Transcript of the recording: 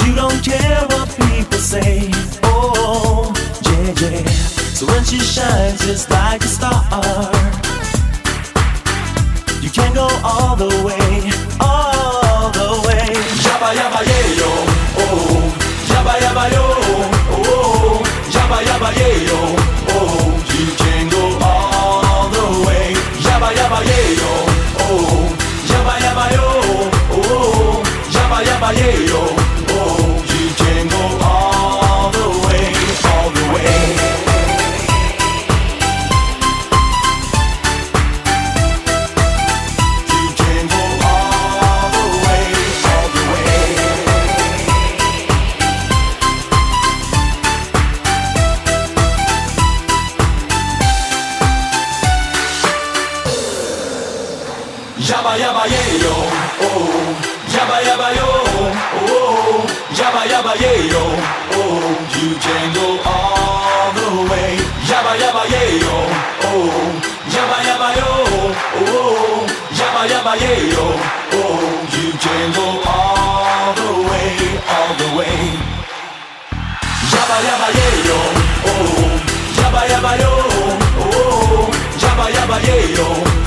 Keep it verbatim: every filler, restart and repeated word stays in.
You don't care what people say. Oh, yeah, yeah. So when she shines just like a star, you can go all the way, all the way. Yabba yabba yeah yo, oh, yabba yabba yo, oh, yabba yabba yeah yo, oh, you can go all the way. Yabba yabba yeah yo, oh, yabba yabba yo, oh, yabba yabba yeah yo, oh, you can go all the way, all the way. Yabba yabba yeah yo, oh, yabba yabba yo, oh, yabba yabba yeah yo, oh, you can go all the way. Yabba yabba yeah yo, oh, yabba yabba yo, oh, yabba yabba yeah yo, oh, you can go all the way, all the way. Yabba yabba yeah yo, oh, yabba yabba yo, oh, yabba yabba yeah yo.